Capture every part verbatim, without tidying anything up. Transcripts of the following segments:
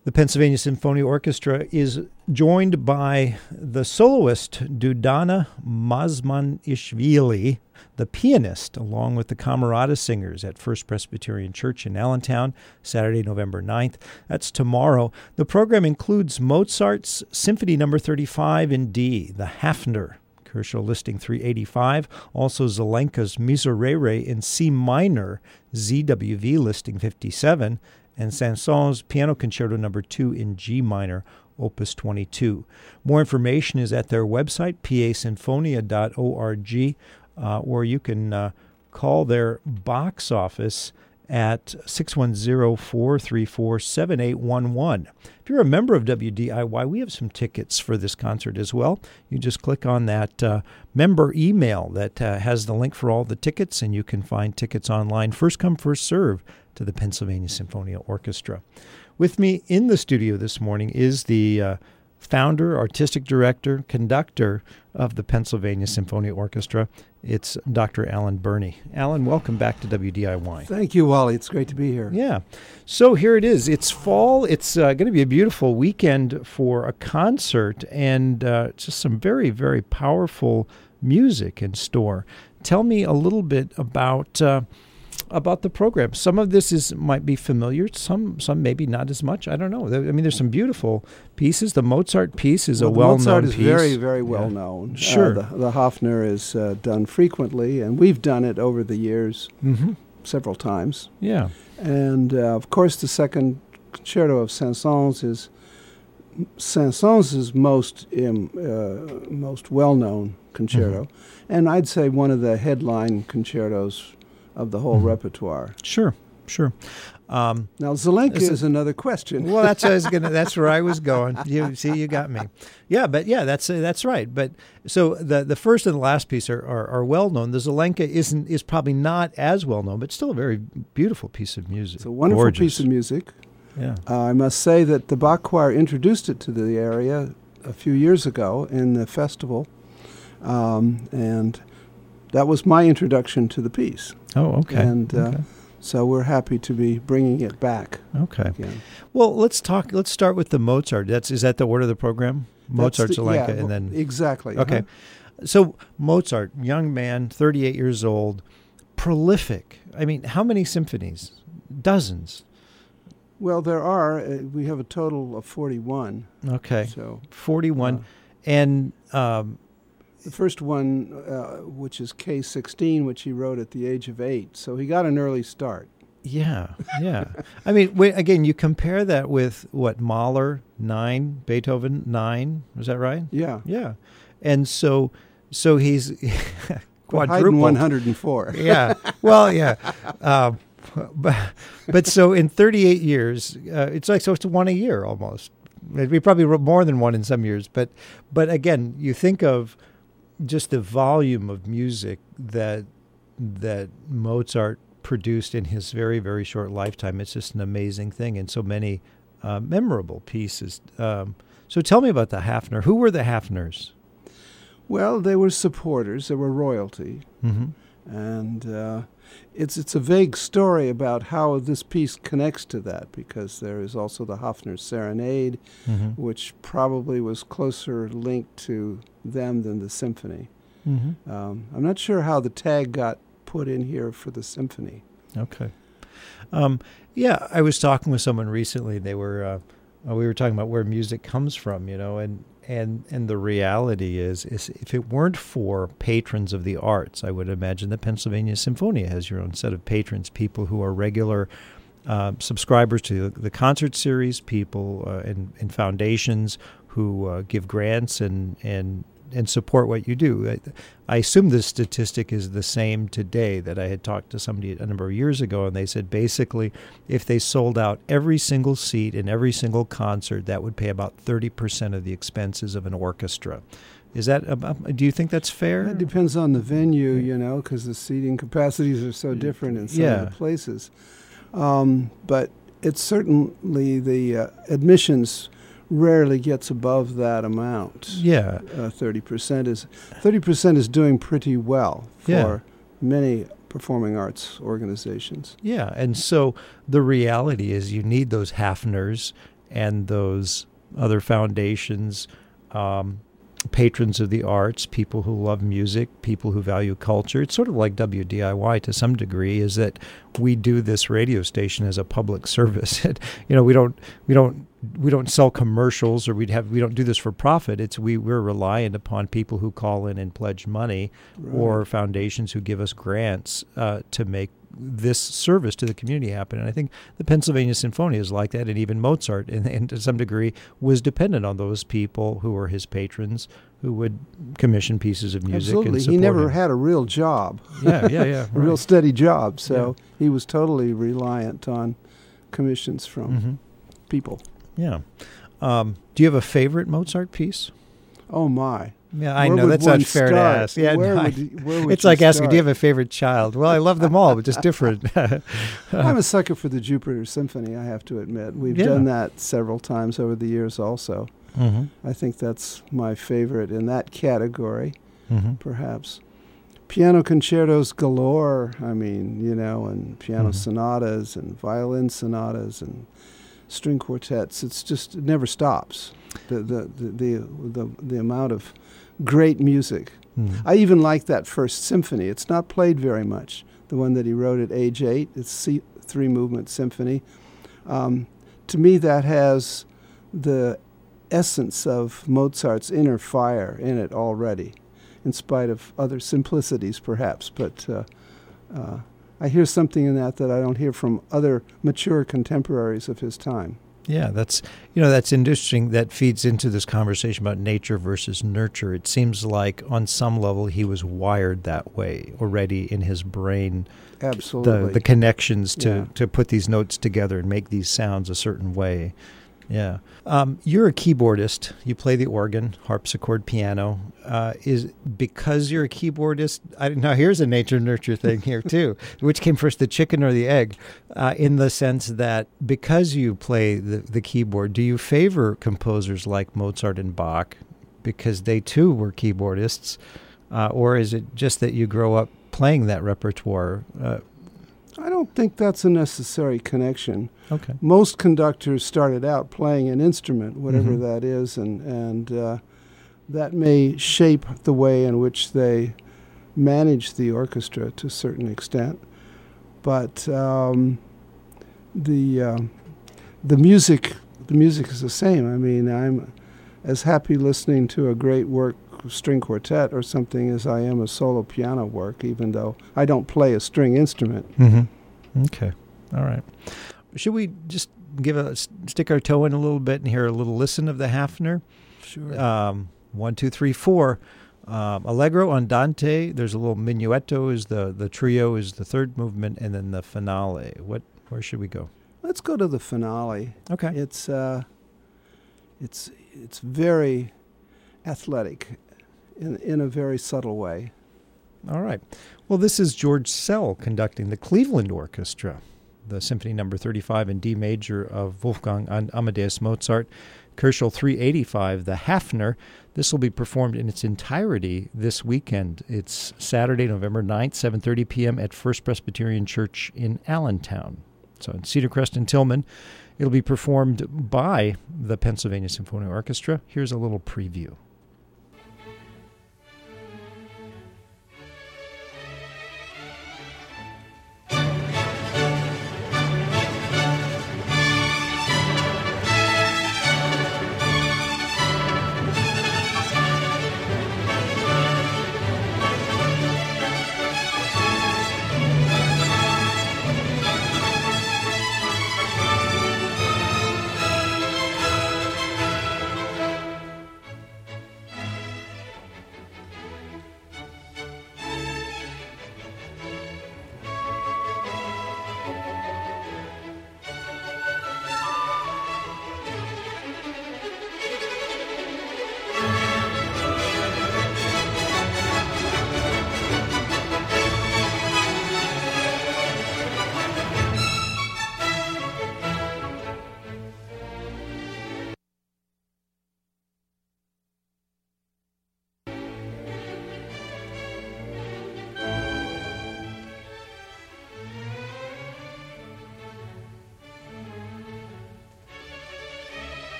The Pennsylvania Symphony Orchestra is joined by the soloist Dudana Mazmanishvili, the pianist, along with the Camerata Singers at First Presbyterian Church in Allentown, Saturday, November ninth. That's tomorrow. The program includes Mozart's Symphony Number thirty-five in D, the Hafner, Kershaw listing three eighty-five, also Zelenka's Miserere in C minor, Z W V listing fifty-seven, and Saint-Saëns Piano Concerto Number two in G minor, Opus twenty-two. More information is at their website, p a sinfonia dot org, uh, or you can uh, call their box office at six one zero, four three four, seven eight one one. If you're a member of W D I Y, we have some tickets for this concert as well. You just click on that uh, member email that uh, has the link for all the tickets, and you can find tickets online. First come, first serve to the Pennsylvania Symphony Orchestra. With me in the studio this morning is the uh, founder, artistic director, conductor of the Pennsylvania Symphony Orchestra. It's Doctor Alan Burney. Alan, welcome back to W D I Y. Thank you, Wally. It's great to be here. Yeah. So here it is. It's fall. It's uh, going to be a beautiful weekend for a concert and uh, just some very, very powerful music in store. Tell me a little bit about uh, about the program. Some of this is might be familiar. Some some maybe not as much. I don't know. I mean, there's some beautiful pieces. The Mozart piece is well, a well-known piece. Mozart is very, very well yeah. known. Sure. Uh, the, the Hafner is uh, done frequently, and we've done it over the years mm-hmm. several times. Yeah. And, uh, of course, the second concerto of Saint-Saëns is Saint-Saëns' most, um, uh, most well-known concerto, mm-hmm. and I'd say one of the headline concertos of the whole mm-hmm. repertoire. Sure, sure. Um, now, Zelenka is, is another question. Well, that's I was gonna. That's where I was going. You see, you got me. Yeah, but yeah, that's uh, that's right. But so the the first and the last piece are, are, are well known. The Zelenka isn't is probably not as well known, but still a very beautiful piece of music. It's a wonderful Gorgeous. piece of music. Yeah. Uh, I must say that the Bach Choir introduced it to the area a few years ago in the festival, um, and that was my introduction to the piece. Oh, okay. And uh, okay. so we're happy to be bringing it back. Okay. Again. Well, let's talk. Let's start with the Mozart. That's is that the order of the program? Mozart, the, Zelenka, yeah, and then exactly. Okay. Uh-huh. So Mozart, young man, thirty-eight years old, prolific. I mean, how many symphonies? Dozens. Well, there are. Uh, we have a total of forty-one. Okay. So forty-one, uh, and. Um, The first one, uh, which is K sixteen, which he wrote at the age of eight. So he got an early start. Yeah, yeah. I mean, wait, again, you compare that with, what, Mahler, nine, Beethoven, nine. Is that right? Yeah. Yeah. And so so he's quadrupled. one hundred four. Yeah. Well, yeah. Um, but, but so in thirty-eight years, uh, it's like, so it's one a year almost. We probably wrote more than one in some years. But, but again, you think of just the volume of music that that Mozart produced in his very, very short lifetime. It's just an amazing thing, and so many uh, memorable pieces. Um, so tell me about the Hafner. Who were the Hafners? Well, they were supporters. They were royalty. Mm-hmm. And uh, it's it's a vague story about how this piece connects to that, because there is also the Hafner Serenade, mm-hmm. which probably was closer linked to them than the symphony. Mm-hmm. Um, I'm not sure how the tag got put in here for the symphony. Okay. Um, yeah, I was talking with someone recently. They were uh, we were talking about where music comes from, you know, and and and the reality is, is if it weren't for patrons of the arts, I would imagine that Pennsylvania Symphonia has your own set of patrons, people who are regular uh, subscribers to the, the concert series, people uh, and, and foundations who uh, give grants and and and support what you do. I, I assume this statistic is the same today. That I had talked to somebody a number of years ago, and they said basically if they sold out every single seat in every single concert, that would pay about thirty percent of the expenses of an orchestra. Is that, uh, do you think that's fair? It depends on the venue, you know, because the seating capacities are so different in some yeah. of the places. Um, but it's certainly the uh, admissions rarely gets above that amount. Yeah. Uh, thirty percent is thirty percent is doing pretty well for Yeah. many performing arts organizations. Yeah, and so the reality is you need those Hafners, and those other foundations, um, patrons of the arts, people who love music, people who value culture. It's sort of like W D I Y to some degree, is that we do this radio station as a public service. you know, we don't we don't we don't sell commercials, or we'd have we don't do this for profit. It's we we're reliant upon people who call in and pledge money, right, or foundations who give us grants uh, to make this service to the community happen. And I think the Pennsylvania Symphony is like that, and even Mozart, and, and to some degree, was dependent on those people who were his patrons, who would commission pieces of music. Absolutely. And support he never him. had a real job. Yeah, yeah, yeah. a right. real steady job. So yeah. he was totally reliant on commissions from mm-hmm. people. Yeah. Um, do you have a favorite Mozart piece? Oh, my. Yeah, I where know that's not fair start? to ask. Yeah, where no, would you, where would it's you like asking, start? do you have a favorite child? Well, I love them all, but just different. I'm a sucker for the Jupiter Symphony, I have to admit. We've yeah. done that several times over the years also. Mm-hmm. I think that's my favorite in that category, mm-hmm. perhaps. Piano concertos galore, I mean, you know, and piano mm-hmm. sonatas and violin sonatas and string quartets. It's just, it never stops. The the the the, the, the amount of great music. Mm. I even like that first symphony. It's not played very much. The one that he wrote at age eight. It's C three movement symphony. Um, to me, that has the essence of Mozart's inner fire in it already, in spite of other simplicities, perhaps. But uh, uh, I hear something in that that I don't hear from other mature contemporaries of his time. Yeah, that's, you know, that's interesting. That feeds into this conversation about nature versus nurture. It seems like on some level he was wired that way already in his brain. Absolutely. The, the connections to, yeah. to put these notes together and make these sounds a certain way. Yeah. Um, you're a keyboardist. You play the organ, harpsichord, piano. Uh, is because you're a keyboardist? I now here's a nature nurture thing here too. Which came first, the chicken or the egg? Uh, in the sense that because you play the, the keyboard, do you favor composers like Mozart and Bach because they too were keyboardists, uh, or is it just that you grow up playing that repertoire? Uh, I don't think that's a necessary connection. Okay. Most conductors started out playing an instrument, whatever mm-hmm. that is, and and uh, that may shape the way in which they manage the orchestra to a certain extent. But um, the uh, the music the music is the same. I mean, I'm as happy listening to a great work, string quartet or something, as I am a solo piano work, even though I don't play a string instrument. Mm-hmm. Okay. All right. Should we just give a stick our toe in a little bit and hear a little listen of the Hafner? Sure. Um, one, two, three, four. Um, Allegro andante. There's a little minuetto. Is the the trio is the third movement, and then the finale. What? Where should we go? Let's go to the finale. Okay. It's uh, it's it's very athletic, in in a very subtle way. All right. Well, this is George Szell conducting the Cleveland Orchestra, the Symphony Number thirty-five in D major of Wolfgang Amadeus Mozart, Kochel three eighty-five, the Hafner. This will be performed in its entirety this weekend. It's Saturday, November ninth, seven thirty p.m. at First Presbyterian Church in Allentown. So in Cedar Crest and Tillman. It'll be performed by the Pennsylvania Symphony Orchestra. Here's a little preview.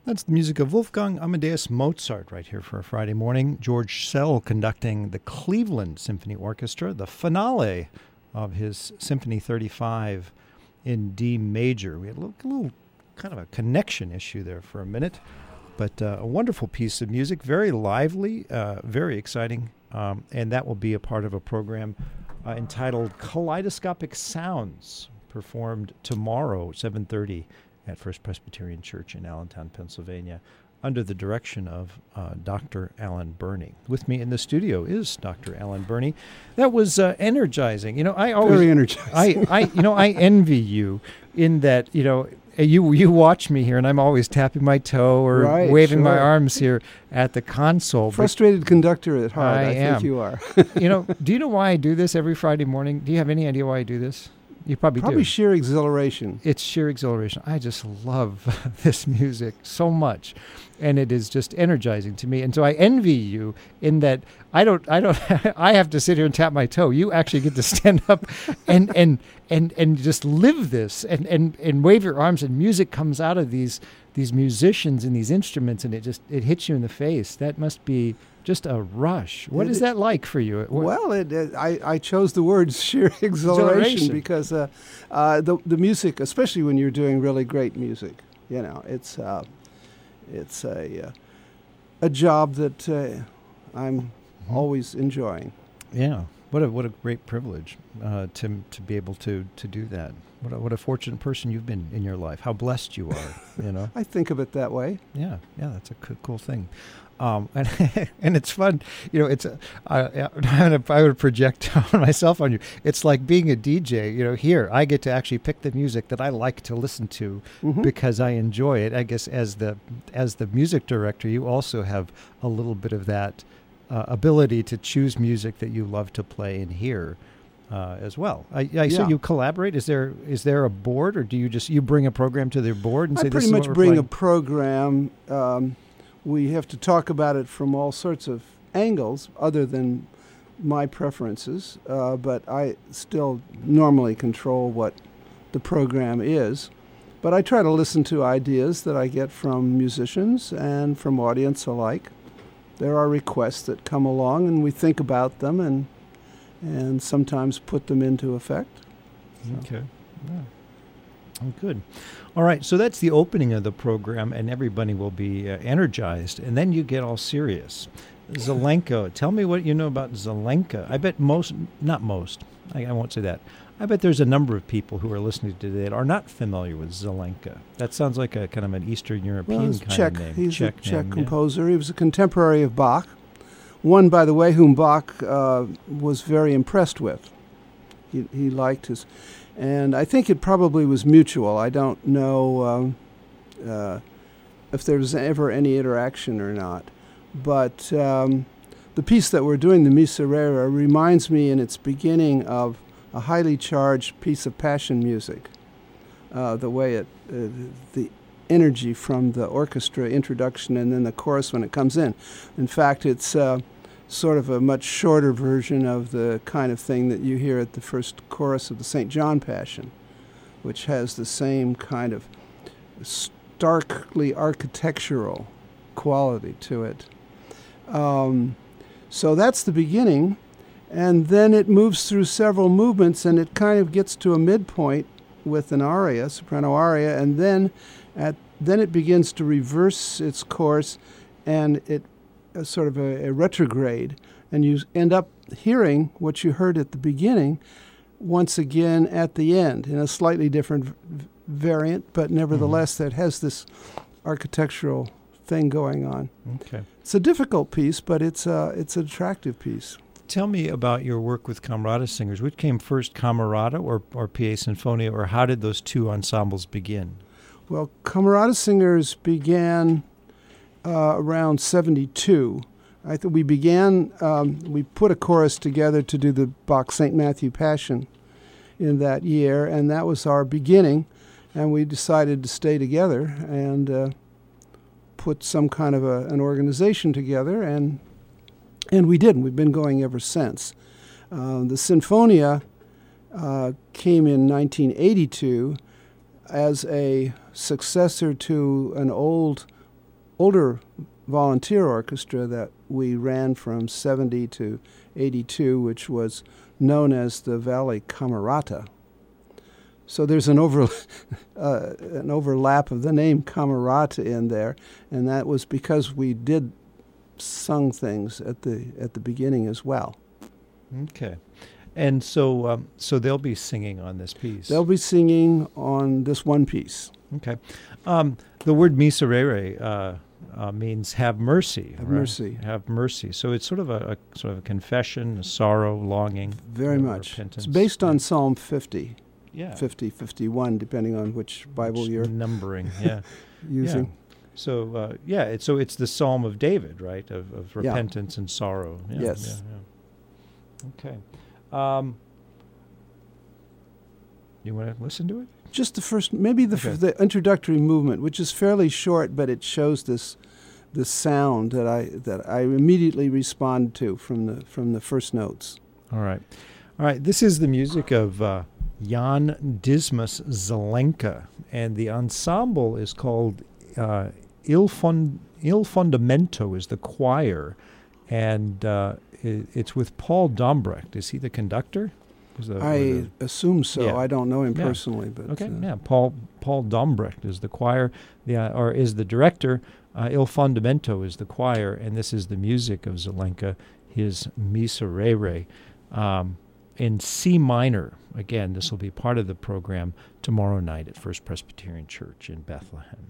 That's the music of Wolfgang Amadeus Mozart right here for a Friday morning. George Szell conducting the Cleveland Symphony Orchestra, the finale of his Symphony thirty-five in D major. We had a little, a little kind of a connection issue there for a minute, but uh, a wonderful piece of music, very lively, uh, very exciting, um, and that will be a part of a program uh, entitled Kaleidoscopic Sounds, performed tomorrow, seven thirty, at First Presbyterian Church in Allentown, Pennsylvania, under the direction of uh, Doctor Alan Burney. With me in the studio is Doctor Alan Burney. That was uh, energizing. You know, I always very energizing. I, I, you know, I envy you in that, you know, you you watch me here, and I'm always tapping my toe or right, waving sure. my arms here at the console. Frustrated conductor at heart, I I, am. think you are. You know, do you know why I do this every Friday morning? Do you have any idea why I do this? You probably, Probably do. sheer exhilaration. It's sheer exhilaration. I just love this music so much, and it is just energizing to me. And so I envy you in that I don't, I don't, I have to sit here and tap my toe. You actually get to stand up and and and and just live this and and and wave your arms, and music comes out of these these musicians and these instruments, and it just it hits you in the face. That must be just a rush. What It- is that like for you? What- Well, it, it, I, I chose the word sheer exhilaration, Exhilaration. because uh, uh, the the music, especially when you're doing really great music, you know, it's uh, it's a uh, a job that uh, I'm always enjoying. Yeah, what a what a great privilege uh, to to be able to to do that. What a, what a fortunate person you've been in your life. How blessed you are. You know. I think of it that way. Yeah, yeah, that's a cool, cool thing. Um, and and it's fun, you know. It's a, I, I would project on myself on you. It's like being a D J. You know, here I get to actually pick the music that I like to listen to Mhm. because I enjoy it. I guess as the as the music director, you also have a little bit of that uh, ability to choose music that you love to play and hear uh, as well. I, I so Yeah. you collaborate. Is there is there a board, or do you just you bring a program to their board and I say this pretty is much what we're bring playing? a program. Um, we have to talk about it from all sorts of angles other than my preferences, uh, but I still normally control what the program is. But I try to listen to ideas that I get from musicians and from audience alike. There are requests that come along, and we think about them and and sometimes put them into effect. So. Okay. Yeah. Oh, good. All right. So that's the opening of the program, and everybody will be uh, energized. And then you get all serious. Zelenka. Tell me what you know about Zelenka. I bet most, not most, I, I won't say that. I bet there's a number of people who are listening today that are not familiar with Zelenka. That sounds like a kind of an Eastern European Well, he's kind Czech. of name. He's Czech a Czech name, yeah. composer. He was a contemporary of Bach. One, by the way, whom Bach uh, was very impressed with. He, he liked his... And I think it probably was mutual. I don't know um, uh, if there was ever any interaction or not. But um, the piece that we're doing, the Miserere, reminds me in its beginning of a highly charged piece of passion music. Uh, the way it, uh, the energy from the orchestra introduction and then the chorus when it comes in. In fact, it's uh, sort of a much shorter version of the kind of thing that you hear at the first chorus of the Saint John Passion, which has the same kind of starkly architectural quality to it. Um, so that's the beginning, and then it moves through several movements, and it kind of gets to a midpoint with an aria, soprano aria, and then at then it begins to reverse its course, and it uh, sort of a, a retrograde, and you end up hearing what you heard at the beginning once again at the end in a slightly different v- variant, but nevertheless Mm-hmm. that has this architectural thing going on. Okay. It's a difficult piece, but it's a, it's an attractive piece. Tell me about your work with Camerata Singers. Which came first, Camerata or, or P A Sinfonia, or how did those two ensembles begin? Well, Camerata Singers began uh, around seventy-two. I think we began, um, we put a chorus together to do the Bach Saint Matthew Passion in that year, and that was our beginning, and we decided to stay together and uh, put some kind of a, an organization together, and and we did, and we've been going ever since. Uh, the Sinfonia uh, came in nineteen eighty-two as a successor to an old older volunteer orchestra that we ran from seventy to eighty-two, which was known as the Valley Camerata. So there's an over uh, an overlap of the name Camerata in there, and that was because we did sung things at the at the beginning as well. Okay. And so um, so they'll be singing on this piece. They'll be singing on this one piece. Okay. Um, the word miserere uh, uh, means have mercy. Have right? mercy. Have mercy. So it's sort of a, a sort of a confession, a sorrow, longing. Very uh, much. repentance. It's based on Psalm fifty, yeah. fifty, fifty-one, depending on which Bible Which you're numbering. Yeah. using. Yeah. So uh, yeah, it's, so it's the Psalm of David, right? Of, of Yeah. repentance and sorrow. Yeah, Yes. Yeah, yeah. Okay. Um, you want to listen to it? Just the first, maybe the Okay. f- the introductory movement, which is fairly short, but it shows this this sound that I that I immediately respond to from the from the first notes. All right. All right. This is the music of uh, Jan Dismas Zelenka, and the ensemble is called uh, Il, Fond- Il Fondamento is the choir, and uh, it, it's with Paul Dombrecht. Is he the conductor? Is the, I the, assume so. Yeah. I don't know him Yeah. personally, but okay, uh, yeah. Paul Paul Dombrecht is the choir, the, uh, or is the director. Uh, Il Fondamento is the choir, and this is the music of Zelenka, his Miserere, um, in C minor. Again, this will be part of the program tomorrow night at First Presbyterian Church in Bethlehem.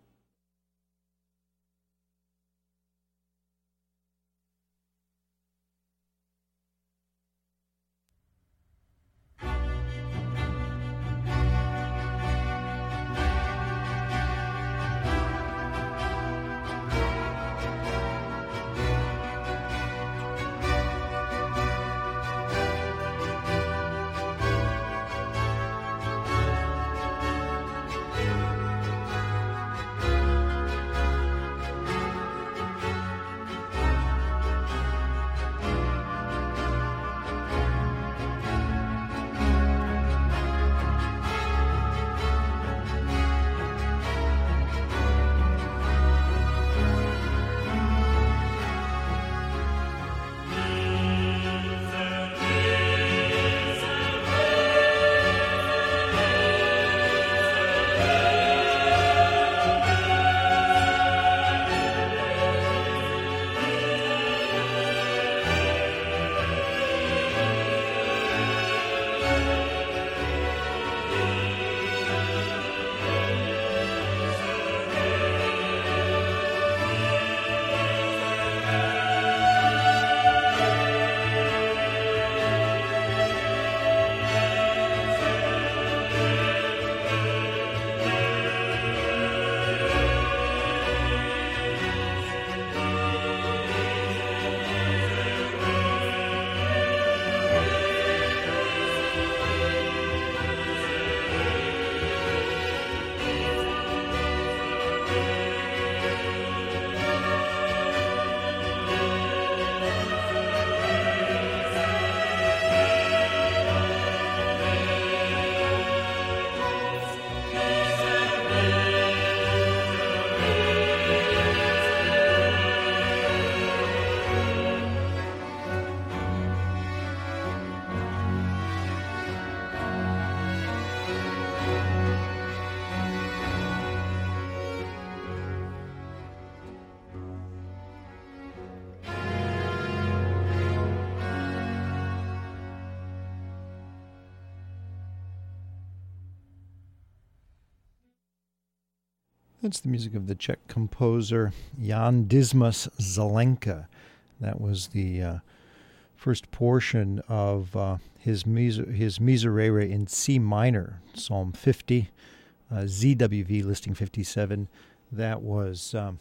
That's the music of the Czech composer Jan Dismas Zelenka. That was the uh, first portion of uh, his miser- his Miserere in C minor, Psalm fifty, uh, Z W V listing fifty-seven. That was um,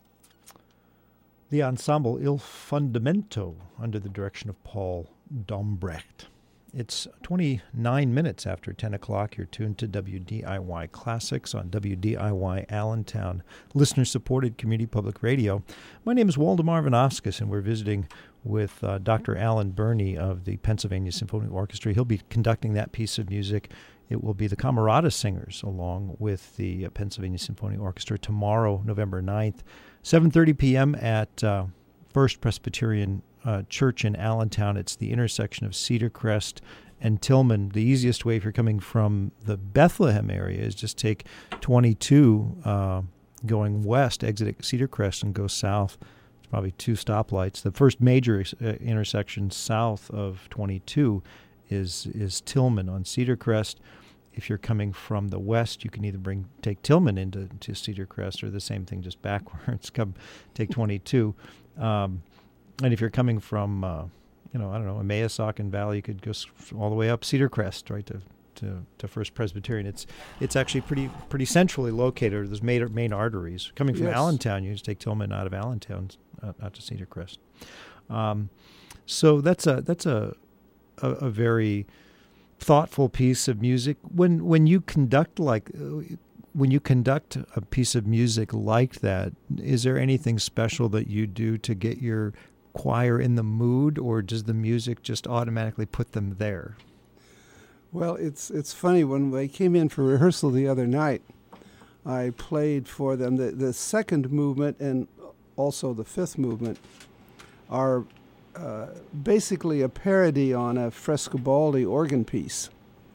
the ensemble Il Fondamento under the direction of Paul Dombrecht. It's twenty-nine minutes after ten o'clock. You're tuned to W D I Y Classics on W D I Y Allentown, listener-supported community public radio. My name is Waldemar Vanauskas, and we're visiting with uh, Doctor Alan Burney of the Pennsylvania Symphony Orchestra. He'll be conducting that piece of music. It will be the Camerata Singers along with the uh, Pennsylvania Symphony Orchestra tomorrow, November ninth, seven thirty p.m. at uh, First Presbyterian uh, Church in Allentown. It's the intersection of Cedar Crest and Tillman. The easiest way if you're coming from the Bethlehem area is just take twenty-two uh, going west, exit at Cedar Crest, and go south. It's probably two stoplights. The first major uh, intersection south of twenty-two is is Tillman on Cedar Crest. If you're coming from the west, you can either bring take Tillman into to Cedar Crest, or the same thing just backwards. Come take twenty-two. Um, and if you're coming from, uh, you know, I don't know, Emmausauken Valley, you could go all the way up Cedar Crest, right to, to, to First Presbyterian. It's it's actually pretty pretty centrally located. There's main main arteries. Coming from yes. Allentown, you just take Tillman out of Allentown uh, out to Cedar Crest. Um, so that's a that's a a, a very thoughtful piece of music. When when you conduct like. Uh, When you conduct a piece of music like that, is there anything special that you do to get your choir in the mood, or does the music just automatically put them there? Well, it's it's funny. When they came in for rehearsal the other night, I played for them. The, the second movement and also the fifth movement are uh, basically a parody on a Frescobaldi organ piece.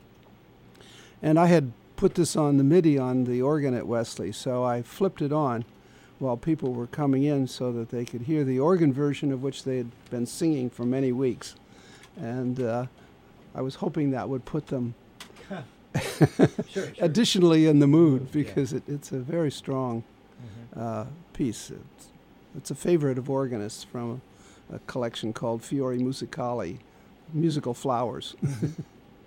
And I had put this on the MIDI on the organ at Wesley, so I flipped it on while people were coming in so that they could hear the organ version of which they had been singing for many weeks. And uh, I was hoping that would put them sure, sure. additionally in the mood, because yeah. it, it's a very strong mm-hmm. uh, piece. It's, it's a favorite of organists from a, a collection called Fiori Musicali, Musical Flowers. Mm-hmm.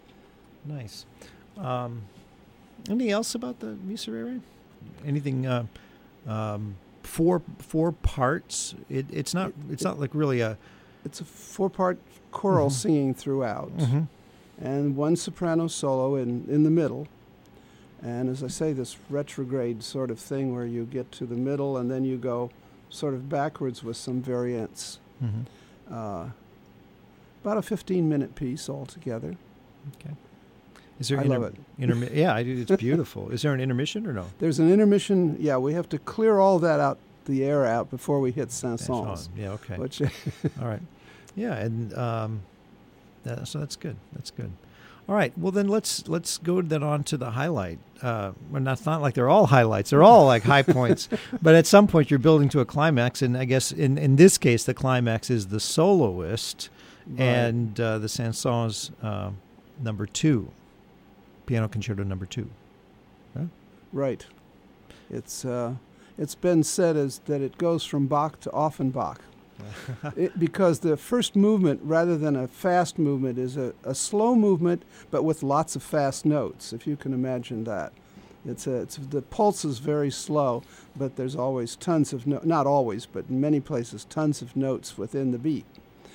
Nice. Um, Anything else about the Miserere? Anything? Uh, um, four four parts. It, it's not. It's not like really a. It's a four-part choral mm-hmm. singing throughout, mm-hmm. and one soprano solo in in the middle. And as I say, this retrograde sort of thing where you get to the middle and then you go sort of backwards with some variants. Mm-hmm. Uh, about a fifteen-minute piece altogether. Okay. Is there I inter- love it. Intermi- yeah, it's beautiful. Is there an intermission or no? There's an intermission. Yeah, we have to clear all that out, the air out, before we hit Saint-Saëns. Yeah, okay. Which all right. Yeah, and um, that, so that's good. That's good. All right. Well, then let's let's go then on to the highlight. Uh, well, not not like they're all highlights. They're all like high points. But at some point, you're building to a climax, and I guess in, in this case, the climax is the soloist right. and uh, the Saint-Saëns uh, number two. Piano Concerto Number Two. Huh? Right. It's uh, it's been said as that it goes from Bach to Offenbach, it, because the first movement, rather than a fast movement, is a, a slow movement, but with lots of fast notes. If you can imagine that, it's a it's the pulse is very slow, but there's always tons of no- not always, but in many places tons of notes within the beat.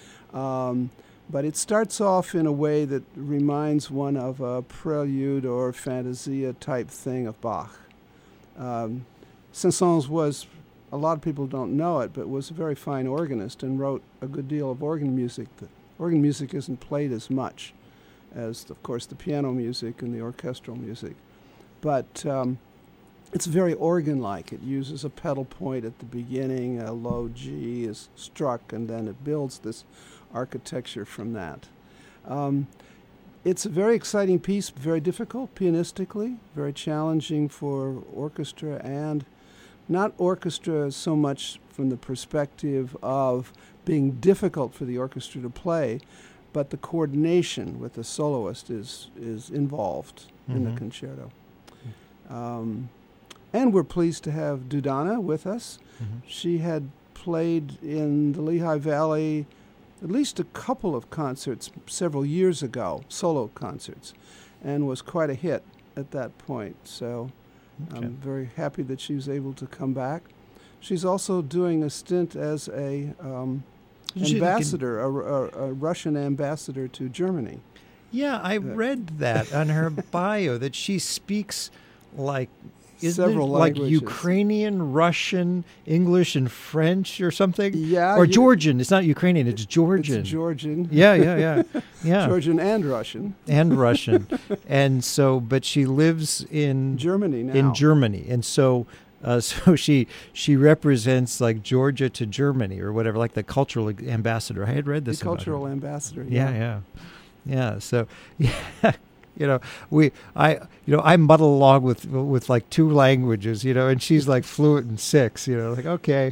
Um, But it starts off in a way that reminds one of a prelude or fantasia type thing of Bach. Um, Saint-Saëns was, a lot of people don't know it, but was a very fine organist and wrote a good deal of organ music. The organ music isn't played as much as, of course, the piano music and the orchestral music. But um, it's very organ-like. It uses a pedal point at the beginning, a low G is struck, and then it builds this architecture from that. Um, it's a very exciting piece, very difficult pianistically, very challenging for orchestra, and not orchestra so much from the perspective of being difficult for the orchestra to play, but the coordination with the soloist is is involved mm-hmm. in the concerto. Um, and we're pleased to have Dudana with us. Mm-hmm. She had played in the Lehigh Valley at least a couple of concerts several years ago, solo concerts, and was quite a hit at that point. So okay. I'm very happy that she was able to come back. She's also doing a stint as a um, ambassador, a, a, a Russian ambassador to Germany. Yeah, I read that on her bio, that she speaks like isn't Several it like languages. Ukrainian, Russian, English, and French or something? Yeah, Or you- Georgian. It's not Ukrainian, it's Georgian. It's Georgian. Yeah, yeah, yeah. Yeah. Georgian and Russian. And Russian. And so, but she lives in Germany now. in Germany. And so uh, so she she represents like Georgia to Germany or whatever, like the cultural ambassador. I had read The this about her. cultural ambassador. Yeah, yeah, yeah. So, yeah, you know, we, I, you know, I muddle along with with like two languages, you know, and she's like fluent in six, you know, like okay.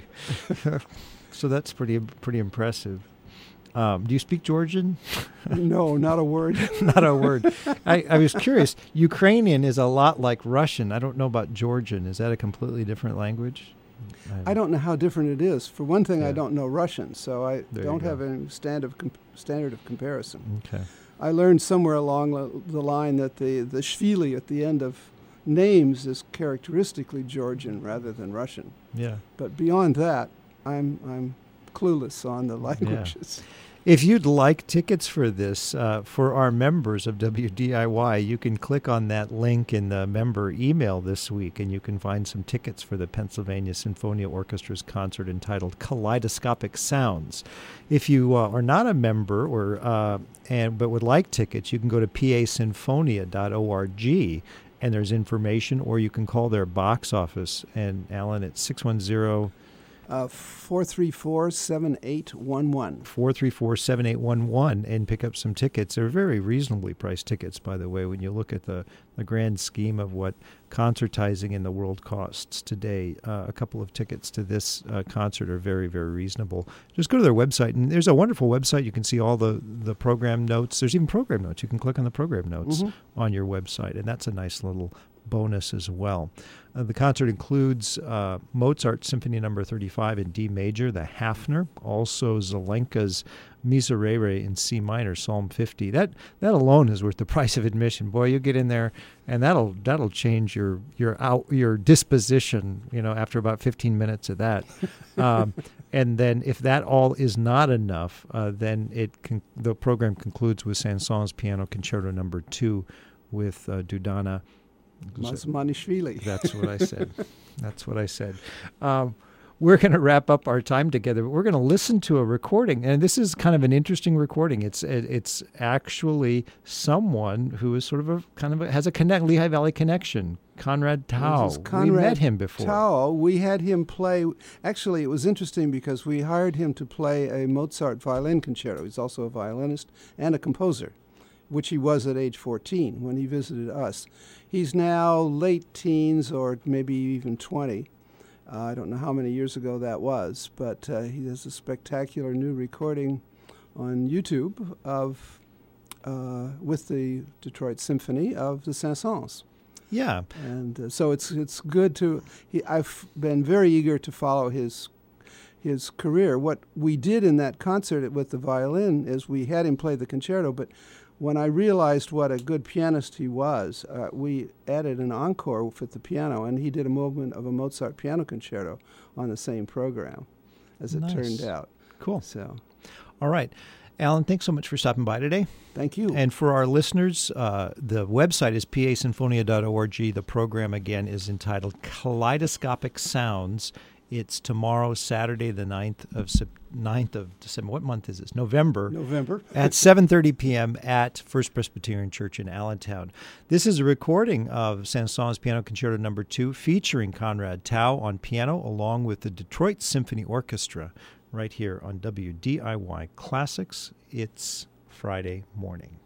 So that's pretty pretty impressive. Um, do you speak Georgian? No, not a word. Not a word. I, I was curious. Ukrainian is a lot like Russian. I don't know about Georgian. Is that a completely different language? I don't know how different it is. For one thing, Yeah. I don't know Russian, so I There you don't go. have any stand of com- standard of comparison. Okay. I learned somewhere along the, the line that the, the shvili at the end of names is characteristically Georgian rather than Russian. Yeah. But beyond that, I'm I'm clueless on the languages. If you'd like tickets for this, uh, for our members of W D I Y, you can click on that link in the member email this week, and you can find some tickets for the Pennsylvania Sinfonia Orchestra's concert entitled Kaleidoscopic Sounds. If you uh, are not a member or uh, and but would like tickets, you can go to p a sinfonia dot org, and there's information, or you can call their box office. And Alan, it's six one zero Uh, four three four, seven eight one one. four three four, seven eight one one and pick up some tickets. They're very reasonably priced tickets, by the way, when you look at the, the grand scheme of what concertizing in the world costs today. Uh, a couple of tickets to this uh, concert are very, very reasonable. Just go to their website, and there's a wonderful website. You can see all the, the program notes. There's even program notes. You can click on the program notes Mhm. on your website, and that's a nice little bonus as well. Uh, the concert includes uh, Mozart Symphony Number thirty-five in D major, the Hafner, also Zelenka's Miserere in C minor, Psalm fifty. That that alone is worth the price of admission. Boy, you get in there, and that'll that'll change your your out your disposition. You know, after about fifteen minutes of that, um, and then if that all is not enough, uh, then it con- the program concludes with Saint-Saëns Piano Concerto Number two with uh, Dudana. Mazmanishvili. That's what I said. That's what I said. Um, we're going to wrap up our time together. We're going to listen to a recording, and this is kind of an interesting recording. It's it, it's actually someone who is sort of a kind of a, has a connect Lehigh Valley connection. Conrad Tao. This is Conrad we met him before. Tao, we had him play. Actually, it was interesting because we hired him to play a Mozart violin concerto. He's also a violinist and a composer, which he was at age fourteen when he visited us. He's now late teens or maybe even twenty. Uh, I don't know how many years ago that was, but uh, he has a spectacular new recording on YouTube of uh, with the Detroit Symphony of the Saint-Saëns. Yeah. And uh, so it's it's good to. He, I've been very eager to follow his his career. What we did in that concert with the violin is we had him play the concerto, but when I realized what a good pianist he was, uh, we added an encore with the piano, and he did a movement of a Mozart piano concerto on the same program, as it Nice. turned out. Cool. So, All right. Alan, thanks so much for stopping by today. thank you. And for our listeners, uh, the website is p a sinfonia dot org. The program, again, is entitled Kaleidoscopic Sounds. It's tomorrow, Saturday, the ninth of, Sep- ninth of December. What month is this? November. November. At seven thirty p.m. at First Presbyterian Church in Allentown. This is a recording of Saint-Saëns Piano Concerto Number two featuring Conrad Tao on piano along with the Detroit Symphony Orchestra right here on W D I Y Classics. It's Friday morning.